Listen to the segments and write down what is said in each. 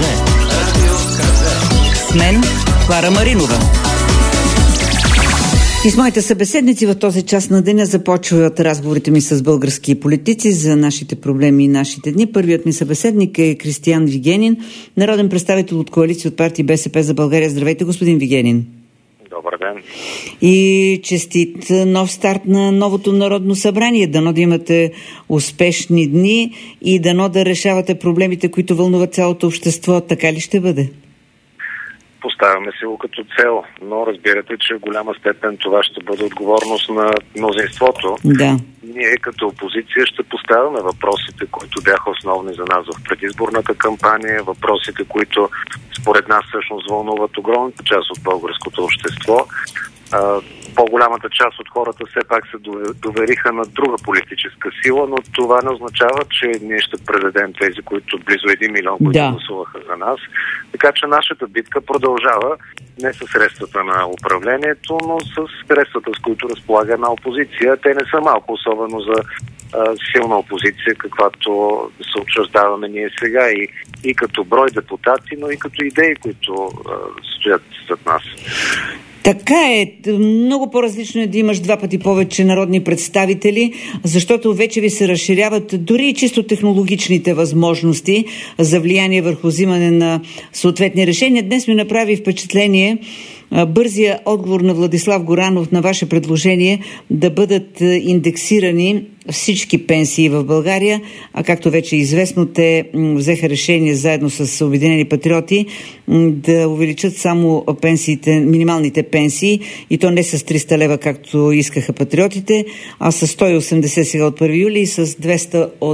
Радио КЗ. С мен Клара Маринова. И с моите събеседници в този час на деня започват разговорите ми с български политици за нашите проблеми и нашите дни. Първият ми събеседник е Кристиян Вигенин, народен представител от коалиция от партия БСП за България. Здравейте, господин Вигенин. Добър ден. И честит нов старт на новото Народно събрание. Дано да имате успешни дни и дано да решавате проблемите, които вълнуват цялото общество. Така ли ще бъде? Поставяме се го като цел, но разбирате, че в голяма степен това ще бъде отговорност на мнозинството. Да. Ние като опозиция ще поставяме въпросите, които бяха основни за нас в предизборната кампания, въпросите, които според нас всъщност вълнуват огромната част от българското общество. По-голямата част от хората все пак се довериха на друга политическа сила, но това не означава, че ние ще предадем тези, които близо 1 милион, които гласуваха за нас. Така че нашата битка продължава не с средствата на управлението, но с средствата, с които разполага една опозиция. Те не са малко, особено за силна опозиция, каквато се утвърждаваме ние сега и като брой депутати, но и като идеи, които стоят зад нас. Така е. Много по-различно е да имаш 2 пъти повече народни представители, защото вече ви се разширяват дори и чисто технологичните възможности за влияние върху взимане на съответни решения. Днес ми направи впечатление бързия отговор на Владислав Горанов на ваше предложение да бъдат индексирани всички пенсии в България, а както вече е известно, те взеха решение заедно с Обединени патриоти да увеличат само пенсиите, минималните пенсии, и то не с 300 лева, както искаха патриотите, а с 180 сега от 1 юли и с 200 от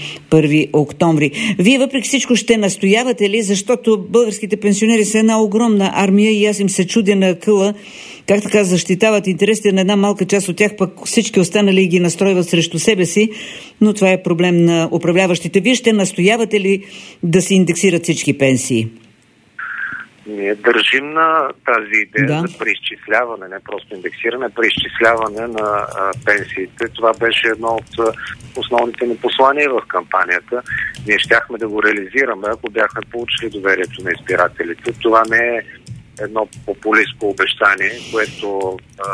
1 октомври. Вие въпреки всичко ще настоявате ли, защото българските пенсионери са една огромна армия и аз им се чудя на акъла, как така защитават интересите на една малка част от тях, пък всички останали ги настройват срещу себе си, но това е проблем на управляващите. Вие ще настоявате ли да се индексират всички пенсии? Ние държим на тази идея за преизчисляване, не просто индексиране, преизчисляване на пенсиите. Това беше едно от основните ни послания в кампанията. Ние щяхме да го реализираме, ако бяхме получили доверието на избирателите. Това не е едно популистко обещание, което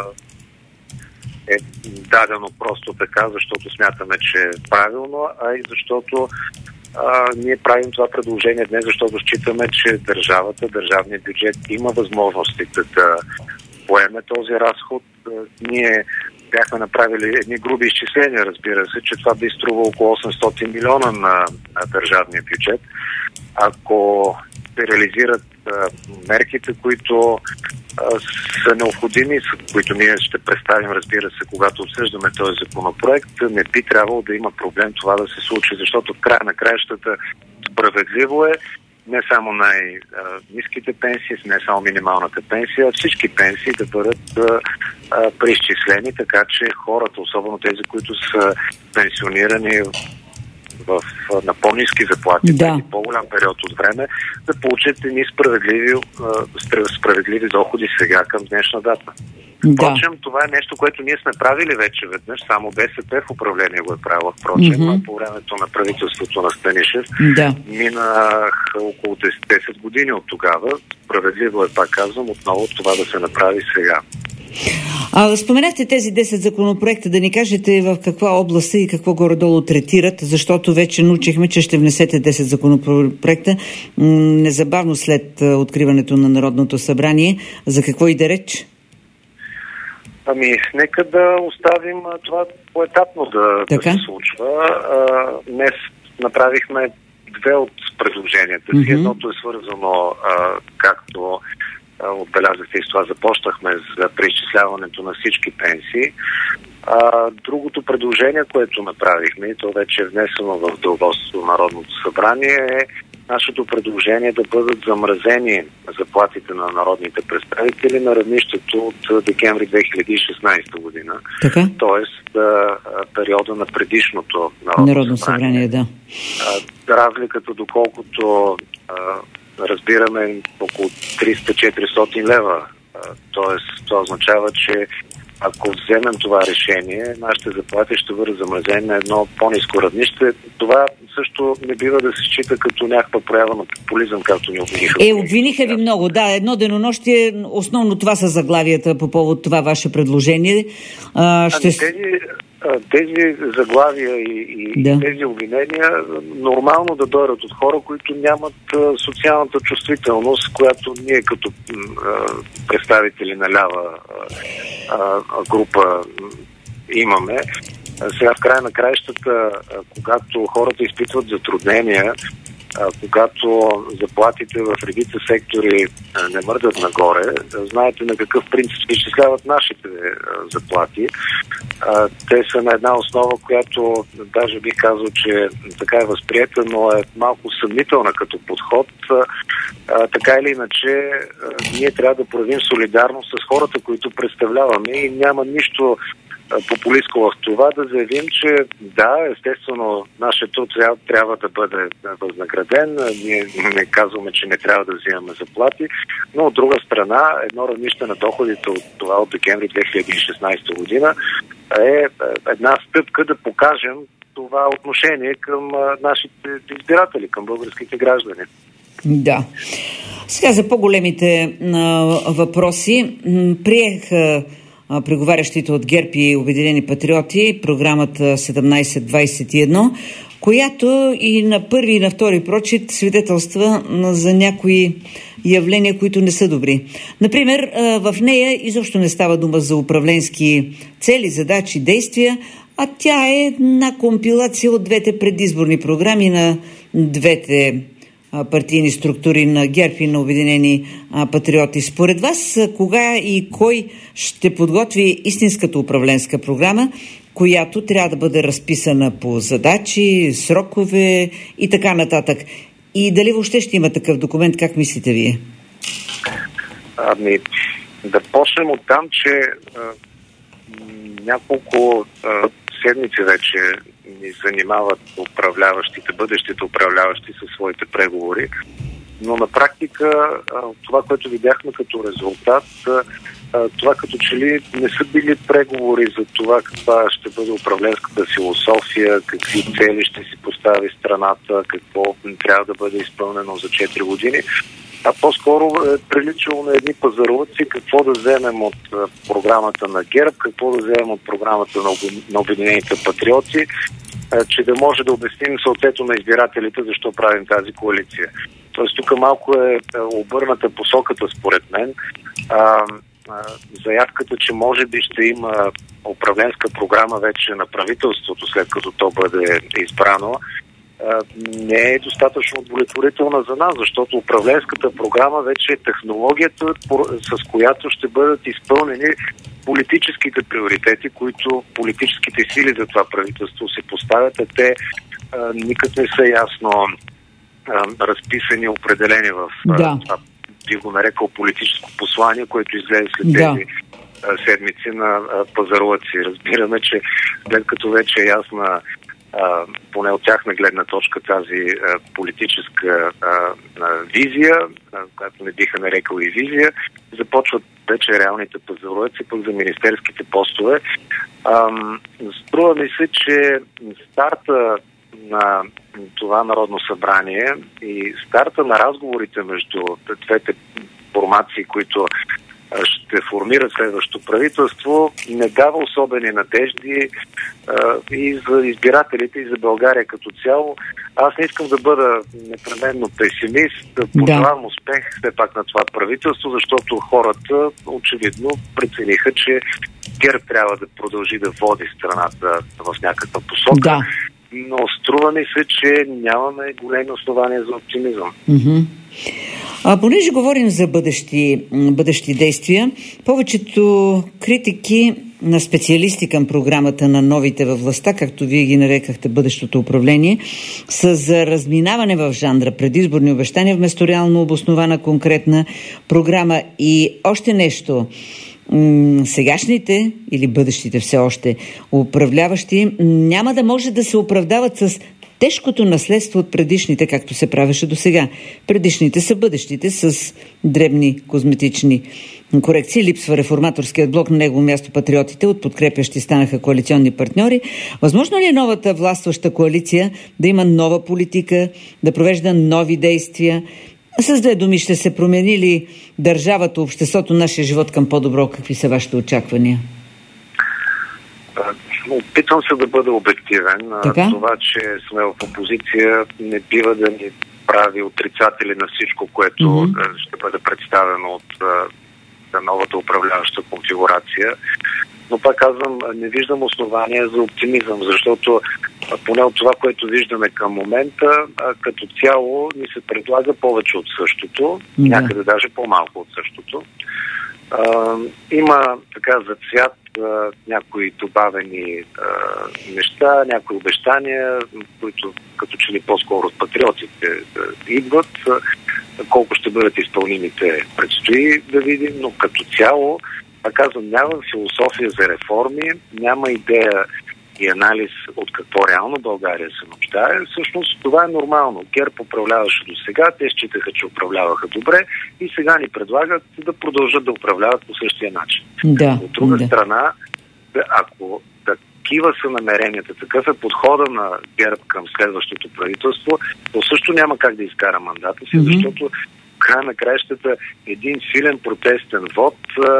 е дадено просто така, защото смятаме, че е правилно, а и защото ние правим това предложение днес, защото считаме, че държавният бюджет има възможностите да поеме този разход. Ние бяхме направили едни груби изчисления, разбира се, че това би струва около 800 милиона на държавния бюджет. Ако се реализират мерките, които са необходими, които ние ще представим, разбира се, когато обсъждаме този законопроект, не би трябвало да има проблем това да се случи, защото в края на краищата справедливо е не само най-ниските пенсии, не само минималната пенсия, а всички пенсии да бъдат преизчислени, така че хората, особено тези, които са пенсионирани на по-ниски заплати, преди по-голям период от време, да получат едни справедливи доходи сега към днешна дата. Впрочем, това е нещо, което ние сме правили вече веднъж, само БСП в управление го е правило, впрочем, по времето на правителството на Станишев. Минаха около 10 години от тогава. Справедливо е, пак казвам, отново това да се направи сега. Споменахте тези 10 законопроекта, да ни кажете в каква област и какво горе-долу третират, защото вече научихме, че ще внесете 10 законопроекта незабавно след откриването на Народното събрание. За какво иде реч? Нека да оставим това поетапно да се случва. Днес направихме 2 от предложенията си. Едното е свързано, както отбелязахте и с това започнахме за преизчисляването на всички пенсии. Другото предложение, което направихме, и то вече е внесено в деловодството на Народното събрание, е нашето предложение да бъдат замразени заплатите на народните представители на равнището от декември 2016 година. Тоест периода на предишното Народно събрание. Разликата, доколкото разбираме, около 300-400 лева. Тоест, това означава, че ако вземем това решение, нашите заплати ще бъдат замразени на едно по-ниско равнище. Това също не бива да се счита като някаква проява на популизъм, както ни обвиниха. Обвиниха ви много, да. Едно денонощие, основно това са заглавията по повод това ваше предложение. Тези заглавия и тези обвинения нормално да дойдат от хора, които нямат социалната чувствителност, която ние като представители на лява група имаме. Сега в края на краищата, когато хората изпитват затруднения, когато заплатите в редица сектори не мърдат нагоре, знаете на какъв принцип се изчисляват нашите заплати. Те са на една основа, която даже бих казал, че така е възприета, но е малко съмнителна като подход. Така или иначе, ние трябва да проявим солидарност с хората, които представляваме, и няма нищо популистко в това да заявим, че да, естествено, нашия труд трябва да бъде възнаграден. Ние не казваме, че не трябва да взимаме заплати, но от друга страна, едно равнище на доходите от това от декември 2016 година е една стъпка да покажем това отношение към нашите избиратели, към българските граждани. Да. Сега за по-големите въпроси. Приех преговарящите от ГЕРБ и Обединени патриоти програмата 1721, която и на първи и на втори прочит свидетелства за някои явления, които не са добри. Например, в нея изобщо не става дума за управленски цели, задачи, действия, а тя е една компилация от двете предизборни програми на двете партийни структури на ГЕРБ и на Обединени патриоти. Според вас, кога и кой ще подготви истинската управленска програма, която трябва да бъде разписана по задачи, срокове и така нататък? И дали въобще ще има такъв документ, как мислите вие? Да почнем от там, че няколко седмици вече ни занимават управляващите, бъдещите управляващи със своите преговори. Но на практика това, което видяхме като резултат, това като че ли не са били преговори за това каква ще бъде управленската философия, какви цели ще си постави страната, какво трябва да бъде изпълнено за 4 години, а по-скоро е приличало на едни пазарлъци какво да вземем от програмата на ГЕРБ, какво да вземем от програмата на Обединените патриоти, че да може да обясним съответно на избирателите защо правим тази коалиция. Тоест тук малко е обърната посоката според мен. Заявката, че може би ще има управленска програма вече на правителството, след като то бъде избрано, не е достатъчно удовлетворителна за нас, защото управленската програма вече е технологията, с която ще бъдат изпълнени политическите приоритети, които политическите сили за това правителство се поставят, а те никак не са ясно разписани, определени в това, би го нарекал, политическо послание, което излезе след тези седмици на пазарлъци. Разбираме, че след като вече е ясна поне от тяхна гледна точка тази политическа визия, която не биха нарекал и визия, започват вече реалните пазарлъци пък за министерските постове. Струва ми се, че старта на това Народно събрание и старта на разговорите между двете формации, които ще формира следващото правителство, не дава особени надежди и за избирателите, и за България като цяло. Аз не искам да бъда непременно песимист, да пожелавам успех все пак на това правителство, защото хората очевидно прецениха, че ГЕРБ трябва да продължи да води страната в някаква посока. Да. Но струва ми се, че нямаме големи основания за оптимизъм. Понеже говорим за бъдещи действия, повечето критики на специалисти към програмата на новите във властта, както вие ги нарекахте бъдещото управление, са за разминаване в жанра, предизборни обещания вместо реално обоснована конкретна програма. И още нещо. Сегашните или бъдещите все още управляващи няма да може да се оправдават с тежкото наследство от предишните, както се правеше до сега. Предишните са бъдещите с дребни козметични корекции. Липсва реформаторският блок, на негово място патриотите, от подкрепящи станаха коалиционни партньори. Възможно ли е новата властваща коалиция да има нова политика, да провежда нови действия? С две думи, ще се промени ли държавата, обществото, нашия живот към по-добро? Какви са вашите очаквания? Опитвам се да бъда обективен. Така? Това, че сме в опозиция, не бива да ни прави отрицатели на всичко, което ще бъде представено от новата управляваща конфигурация. Но пак казвам, не виждам основания за оптимизъм, защото поне от това, което виждаме към момента, като цяло ни се предлага повече от същото, някъде даже по-малко от същото. Има така за цвят някои добавени неща, някои обещания, които като че ли по-скоро от патриотите идват. Колко ще бъдат изпълнимите, предстои да видим, но като цяло, казвам, няма философия за реформи, няма идея и анализ от какво реално България се нуждае. Всъщност това е нормално. ГЕРБ управляваше до сега, те считаха, че управляваха добре и сега ни предлагат да продължат да управляват по същия начин. От друга страна, ако такива са намеренията, такъв е подхода на ГЕРБ към следващото правителство, то също няма как да изкара мандата си, защото края на краищата един силен протестен вод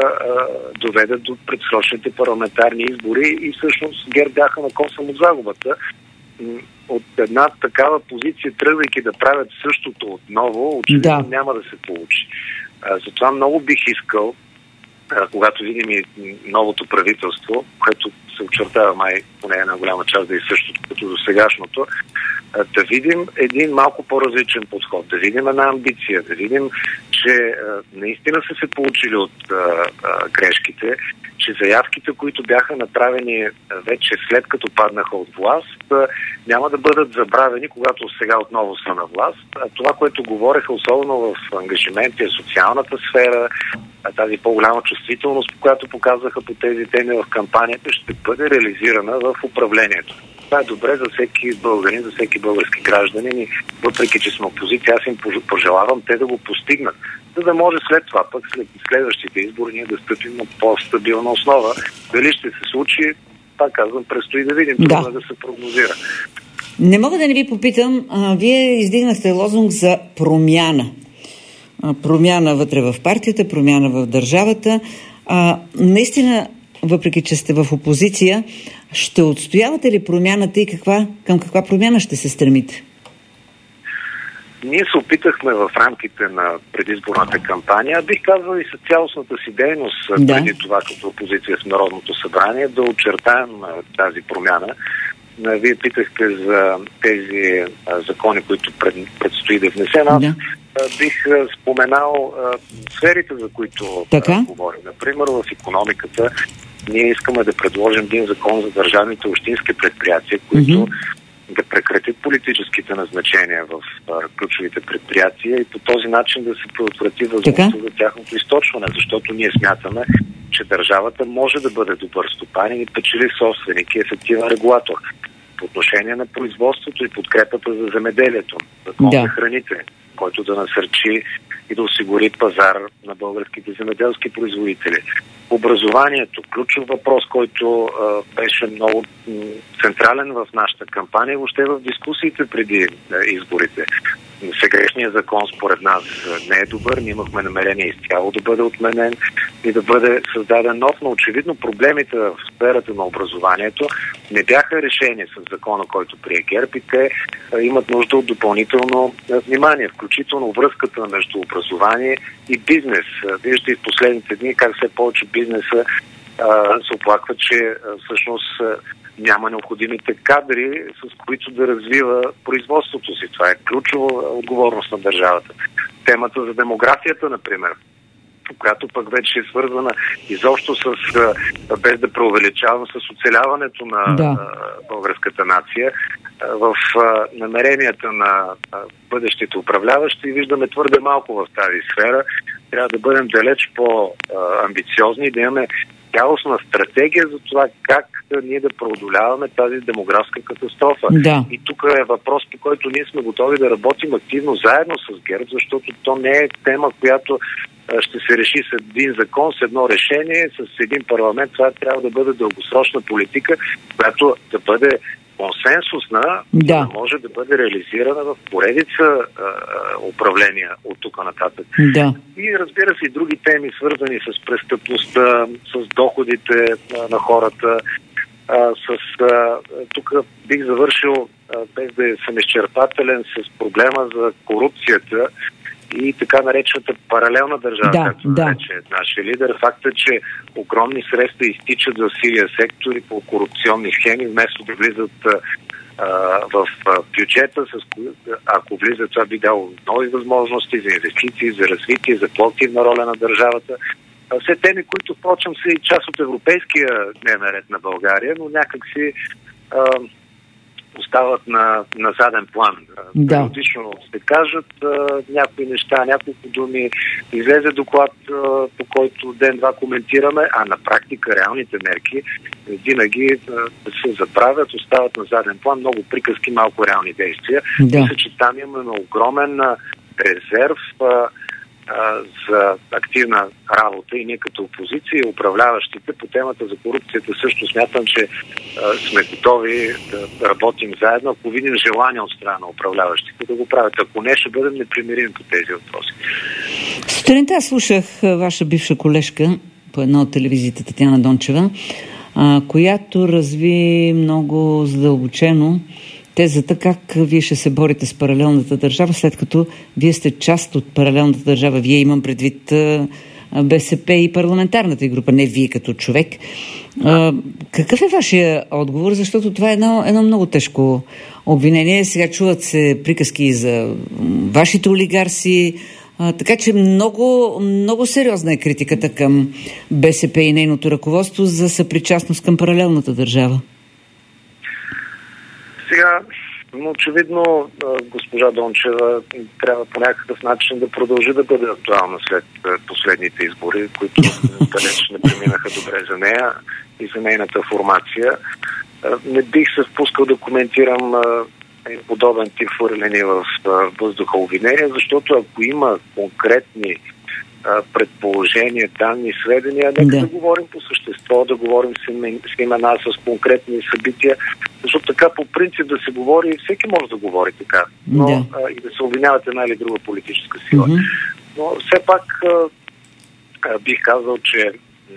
доведе до предсрочните парламентарни избори и всъщност ГЕРБ бяха на косъм от загубата. От една такава позиция, тръгвайки да правят същото отново, очевидно няма да се получи. Затова много бих искал, когато видим и новото правителство, което се очертава май поне една голяма част да е същото като до сегашното, да видим един малко по-различен подход, да видим една амбиция, да видим, че наистина са се получили от грешките, че заявките, които бяха направени вече след като паднаха от власт, няма да бъдат забравени, когато сега отново са на власт. Това, което говореха особено в ангажименти, социалната сфера, тази по-голяма чувствителност, която показаха по тези теми в кампанията, ще бъде реализирана в управлението. Това е добре за всеки българин, за всеки български гражданин и въпреки, че сме опозиция, аз им пожелавам те да го постигнат, за да може след това, пък след следващите избори, ние да стъпим на по-стабилна основа. Дали ще се случи, пак казвам, предстои да видим, трудно да се прогнозира. Не мога да не ви попитам, вие издигнахте лозунг за промяна. Промяна вътре в партията, промяна в държавата. Наистина, въпреки че сте в опозиция, ще отстоявате ли промяната и към каква промяна ще се стремите? Ние се опитахме в рамките на предизборната кампания, бих казал и с цялостната си дейност преди това като опозиция в Народното събрание, да очертаем тази промяна. Вие питахте за тези закони, които предстои да внесем. Аз бих споменал сферите, за които говорим. Например, в икономиката ние искаме да предложим един закон за държавните общински предприятия, които да прекратят политическите назначения в ключовите предприятия и по този начин да се предотврати възможността за тяхното източване, защото ние смятаме, че държавата може да бъде добър стопанин и печели собственик и ефективен регулатор по отношение на производството и подкрепата за земеделието, закон за храните, който да насърчи и да осигури пазар на българските земеделски производители. Образованието, ключов въпрос, който беше много централен в нашата кампания и въобще в дискусиите преди изборите. Сегашният закон според нас не е добър, ние имахме намерение изцяло да бъде отменен и да бъде създаден нов, но очевидно проблемите в сферата на образованието не бяха решени с закона, който прие ГЕРБ и те имат нужда от допълнително внимание, включително връзката между образование и бизнес. Виждате и в последните дни как все повече бизнеса се оплаква, че всъщност няма необходимите кадри, с които да развива производството си. Това е ключова отговорност на държавата. Темата за демографията, например, която пък вече е свързана изобщо с, без да преувеличавам, с оцеляването на българската нация. В намеренията на бъдещите управляващи виждаме твърде малко в тази сфера. Трябва да бъдем далеч по-амбициозни и да имаме цялостна стратегия за това как ние да преодоляваме тази демографска катастрофа. Да. И тук е въпрос, по който ние сме готови да работим активно заедно с ГЕРБ, защото то не е тема, която ще се реши с един закон, с едно решение, с един парламент. Това трябва да бъде дългосрочна политика, която да бъде консенсусна, да може да бъде реализирана в поредица управления от тук нататък. Да. И разбира се и други теми, свързани с престъпността, с доходите на хората. Тук бих завършил, без да съм изчерпателен, с проблема за корупцията и така наречената паралелна държава, както нарече нашия лидер. Факта, че огромни средства изтичат в сивия сектор и по корупционни схеми, вместо да влизат в бюджета, ако влиза, това би дало нови възможности за инвестиции, за развитие, за по-активна роля на държавата. Все теми, които, впрочем, са и част от европейския дневен ред на България, но някак си остават на заден план. Периодично се кажат някои неща, няколко думи, излезе доклад, по който ден-два коментираме, а на практика реалните мерки винаги се забравят, остават на заден план, много приказки, малко реални действия. Мисля, че там имаме огромен резерв за активна работа и ние като опозиция и управляващите по темата за корупцията също смятам, че сме готови да работим заедно, ако видим желание от страна на управляващите да го правят. Ако не, ще бъдем непримирими по тези въпроси. Сутринта слушах ваша бивша колежка по една от телевизиите, Татяна Дончева, която разви много задълбочено тезата как вие ще се борите с паралелната държава, след като вие сте част от паралелната държава. Вие, имам предвид БСП и парламентарната група, не вие като човек. Какъв е вашия отговор? Защото това е едно много тежко обвинение. Сега чуват се приказки за вашите олигарси, така че много, много сериозна е критиката към БСП и нейното ръководство за съпричастност към паралелната държава. Сега, очевидно, госпожа Дончева трябва по някакъв начин да продължи да бъде актуална след последните избори, които далеч не преминаха добре за нея и за нейната формация. Не бих се впускал да коментирам подобен тип хвърлени в въздуха обвинения, защото ако има конкретни предположения, данни, сведения, нека да говорим по същество, да говорим с имена, с конкретни събития, защото така по принцип да се говори, всеки може да говори така, но и да се обвиняват една или друга политическа сила. Но все пак бих казал, че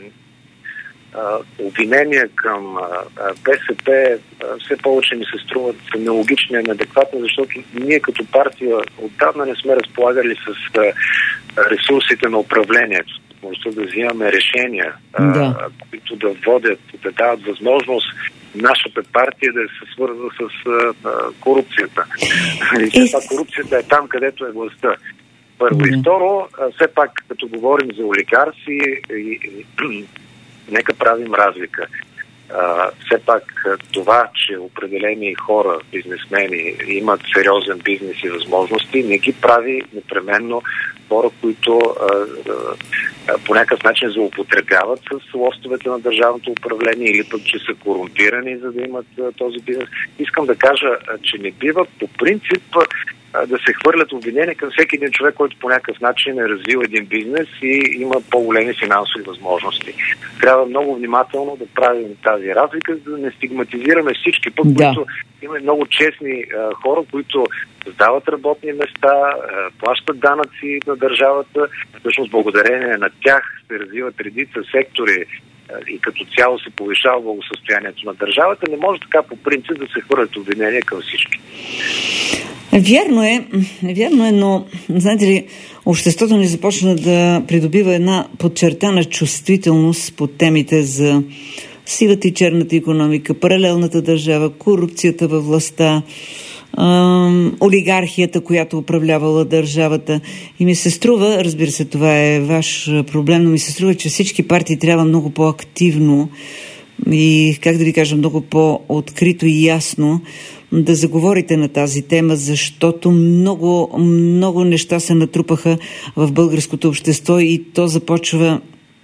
обвинения към БСП все повече ми се струват нелогични и неадекватни, защото ние като партия отдавна не сме разполагали с ресурсите на управлението. Може да взимаме решения, които да водят, да дават възможност нашата партия да се свързва с корупцията. И все пак корупцията е там, където е властта. Първо и второ, все пак като говорим за олигарси, нека правим разлика. Все пак това, че определени хора, бизнесмени имат сериозен бизнес и възможности, не ги прави непременно хора, които по някакъв начин злоупотребяват с лостовете на държавното управление или пък, че са корумпирани, за да имат този бизнес. Искам да кажа, че не бива по принцип да се хвърлят обвинения към всеки един човек, който по някакъв начин е развил един бизнес и има по-големи финансови възможности. Трябва много внимателно да правим тази разлика, за да не стигматизираме всички, които има много честни хора, които създават работни места, плащат данъци на държавата, всъщност благодарение на тях се развиват редица сектори и като цяло се повишава благосъстоянието на държавата. Не може така по принцип да се хвърлят обвинения към всички. Вярно е, но знаете ли, обществото ни започна да придобива една подчертана чувствителност по темите за сивата и черната икономика, паралелната държава, корупцията във властта, олигархията, която управлявала държавата. И ми се струва, разбира се, това е ваш проблем, но ми се струва, че всички партии трябва много по-активно и, как да ви кажа, много по-открито и ясно да заговорите на тази тема, защото много, много неща се натрупаха в българското общество и то започва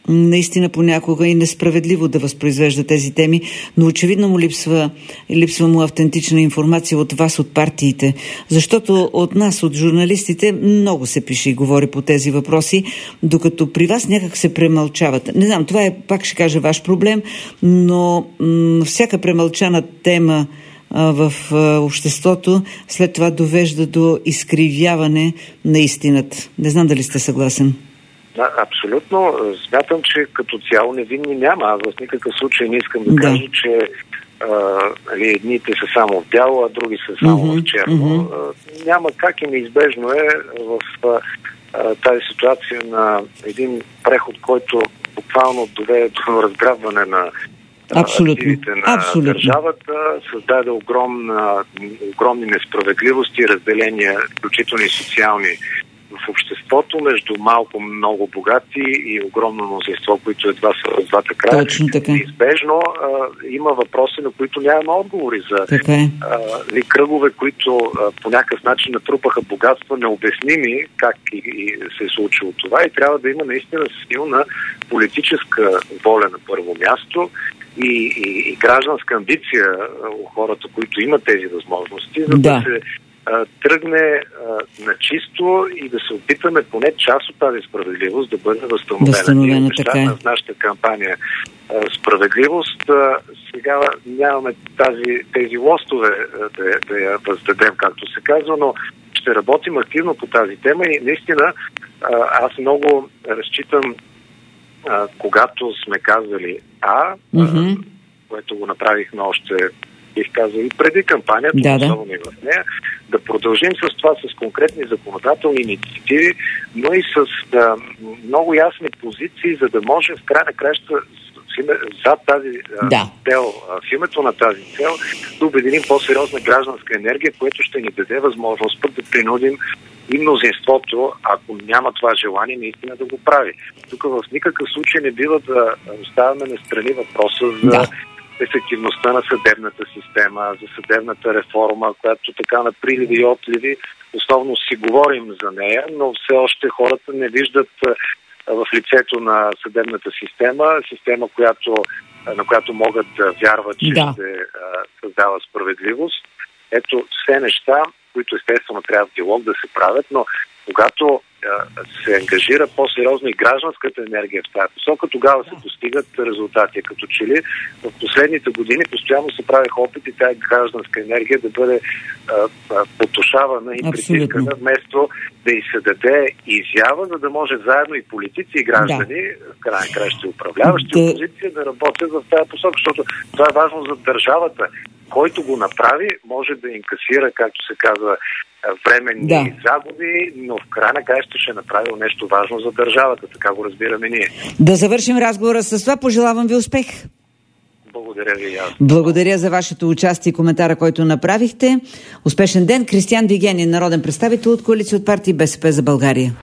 наистина понякога и несправедливо да възпроизвежда тези теми, но очевидно му липсва му автентична информация от вас, от партиите. Защото от нас, от журналистите, много се пише и говори по тези въпроси, докато при вас някак се премълчават. Не знам, това е, пак ще кажа, ваш проблем, но всяка премълчана тема в обществото след това довежда до изкривяване на истината. Не знам дали сте съгласен. Да, абсолютно. Смятам, че като цяло невинни няма. Аз в никакъв случай не искам да кажа, че едните са само в бяло, а други са само в черно. Няма как и неизбежно е в тази ситуация на един преход, който буквално доведе до разграбване на активите на държавата, създаде огромни несправедливости, разделения, включително и социални в обществото, между малко много богати и огромно мнозинство, които едва са от двата края. Точно така. Избежно има въпроси, на които нямаме отговори за кръгове, които по някакъв начин натрупаха богатства, необясними как и се е случило това, и трябва да има наистина силна политическа воля на първо място и гражданска амбиция у хората, които имат тези възможности, за да се тръгне на чисто и да се опитаме поне част от тази справедливост да бъде възстановена. Ние в нашата кампания справедливост сега нямаме тези лостове да я въздадем, както се казва, но ще работим активно по тази тема и наистина аз много разчитам, когато сме казали което го направихме още, бих казал, и преди кампанията, особено и в нея, да продължим с това, с конкретни законодателни инициативи, но и с много ясни позиции, за да може в край на краща зад тази цел, в името на тази цел, да обединим по-сериозна гражданска енергия, което ще ни даде възможност пък да принудим и мнозинството, ако няма това желание, наистина да го прави. Тук в никакъв случай не бива да оставяме настрани въпроса за ефективността на съдебната система, за съдебната реформа, която така на приливи и отливи основно си говорим за нея, но все още хората не виждат в лицето на съдебната система, на която могат да вярват, че ще създава справедливост. Ето все неща, които естествено трябва в диалог да се правят, но когато се ангажира по-сериозно и гражданската енергия в тази посока, тогава се постигат резултати. Като че ли в последните години постоянно се правиха опити тази гражданска енергия да бъде потушавана и притискана, вместо да й се даде изява, за да може заедно и политици и граждани, край управляващи опозиция, да работят в тази посока, защото това е важно за държавата. Който го направи, може да инкасира, както се казва, временни загуби, но в края на краищата ще направил нещо важно за държавата. Така го разбираме ние. Да завършим разговора с това. Пожелавам ви успех. Благодаря ви. Благодаря за вашето участие и коментара, който направихте. Успешен ден. Кристиан Вигенин, народен представител от Коалиция от партии БСП за България.